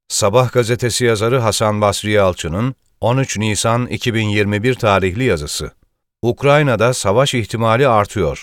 Sabah gazetesi yazarı Hasan Basri Yalçın'ın 13 Nisan 2021 tarihli yazısı. Ukrayna'da savaş ihtimali artıyor.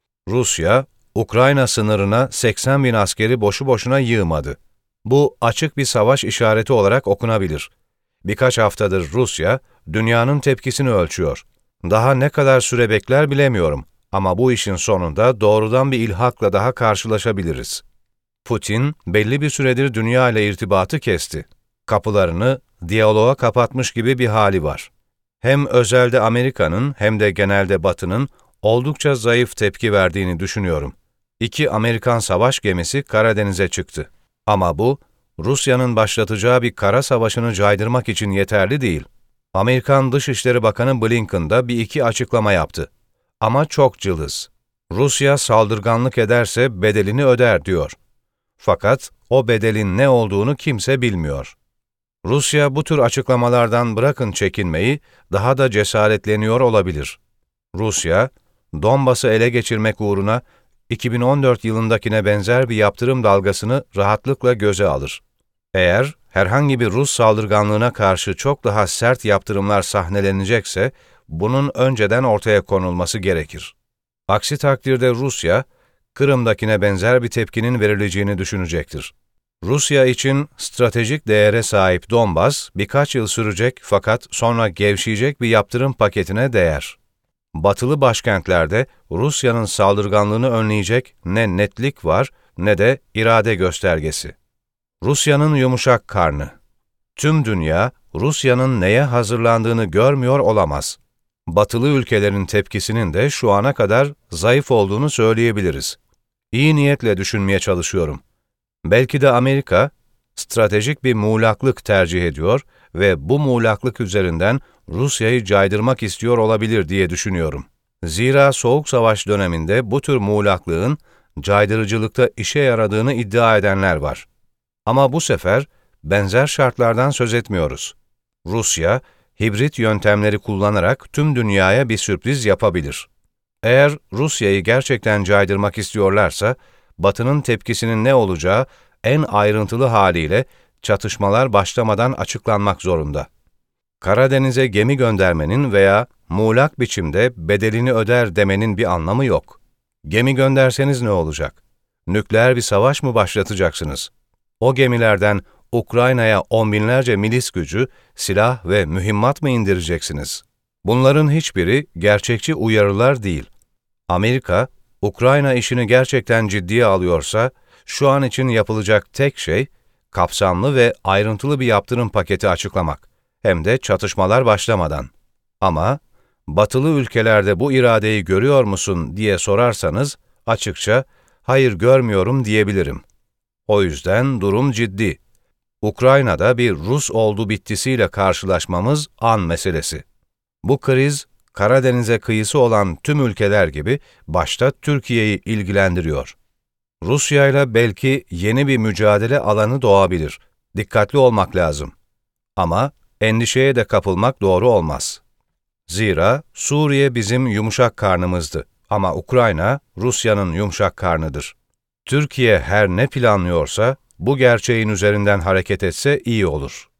Rusya, Ukrayna sınırına 80 bin askeri boşu boşuna yığmadı. Bu açık bir savaş işareti olarak okunabilir. Birkaç haftadır Rusya, dünyanın tepkisini ölçüyor. Daha ne kadar süre bekler bilemiyorum ama bu işin sonunda doğrudan bir ilhakla daha karşılaşabiliriz. Putin, belli bir süredir dünya ile irtibatı kesti. Kapılarını diyaloğa kapatmış gibi bir hali var. Hem özelde Amerika'nın hem de genelde Batı'nın oldukça zayıf tepki verdiğini düşünüyorum. 2 Amerikan savaş gemisi Karadeniz'e çıktı. Ama bu, Rusya'nın başlatacağı bir kara savaşını caydırmak için yeterli değil. Amerikan Dışişleri Bakanı Blinken da bir iki açıklama yaptı. Ama çok cılız. Rusya saldırganlık ederse bedelini öder diyor. Fakat o bedelin ne olduğunu kimse bilmiyor. Rusya bu tür açıklamalardan bırakın çekinmeyi, daha da cesaretleniyor olabilir. Rusya, Donbas'ı ele geçirmek uğruna 2014 yılındakine benzer bir yaptırım dalgasını rahatlıkla göze alır. Eğer herhangi bir Rus saldırganlığına karşı çok daha sert yaptırımlar sahnelenecekse, bunun önceden ortaya konulması gerekir. Aksi takdirde Rusya, Kırım'dakine benzer bir tepkinin verileceğini düşünecektir. Rusya için stratejik değere sahip Donbas, birkaç yıl sürecek fakat sonra gevşeyecek bir yaptırım paketine değer. Batılı başkentlerde Rusya'nın saldırganlığını önleyecek ne netlik var ne de irade göstergesi. Rusya'nın yumuşak karnı. Tüm dünya, Rusya'nın neye hazırlandığını görmüyor olamaz. Batılı ülkelerin tepkisinin de şu ana kadar zayıf olduğunu söyleyebiliriz. İyi niyetle düşünmeye çalışıyorum. Belki de Amerika, stratejik bir muğlaklık tercih ediyor ve bu muğlaklık üzerinden Rusya'yı caydırmak istiyor olabilir diye düşünüyorum. Zira Soğuk Savaş döneminde bu tür muğlaklığın caydırıcılıkta işe yaradığını iddia edenler var. Ama bu sefer benzer şartlardan söz etmiyoruz. Rusya, hibrit yöntemleri kullanarak tüm dünyaya bir sürpriz yapabilir. Eğer Rusya'yı gerçekten caydırmak istiyorlarsa, Batı'nın tepkisinin ne olacağı en ayrıntılı haliyle çatışmalar başlamadan açıklanmak zorunda. Karadeniz'e gemi göndermenin veya muğlak biçimde bedelini öder demenin bir anlamı yok. Gemi gönderseniz ne olacak? Nükleer bir savaş mı başlatacaksınız? O gemilerden Ukrayna'ya on binlerce milis gücü, silah ve mühimmat mı indireceksiniz? Bunların hiçbiri gerçekçi uyarılar değil. Amerika, Ukrayna işini gerçekten ciddiye alıyorsa, şu an için yapılacak tek şey, kapsamlı ve ayrıntılı bir yaptırım paketi açıklamak, hem de çatışmalar başlamadan. Ama, batılı ülkelerde bu iradeyi görüyor musun diye sorarsanız, açıkça, hayır görmüyorum diyebilirim. O yüzden durum ciddi. Ukrayna'da bir Rus oldu bittisiyle karşılaşmamız an meselesi. Bu kriz, Karadeniz'e kıyısı olan tüm ülkeler gibi başta Türkiye'yi ilgilendiriyor. Rusya'yla belki yeni bir mücadele alanı doğabilir. Dikkatli olmak lazım. Ama endişeye de kapılmak doğru olmaz. Zira Suriye bizim yumuşak karnımızdı ama Ukrayna Rusya'nın yumuşak karnıdır. Türkiye her ne planlıyorsa bu gerçeğin üzerinden hareket etse iyi olur.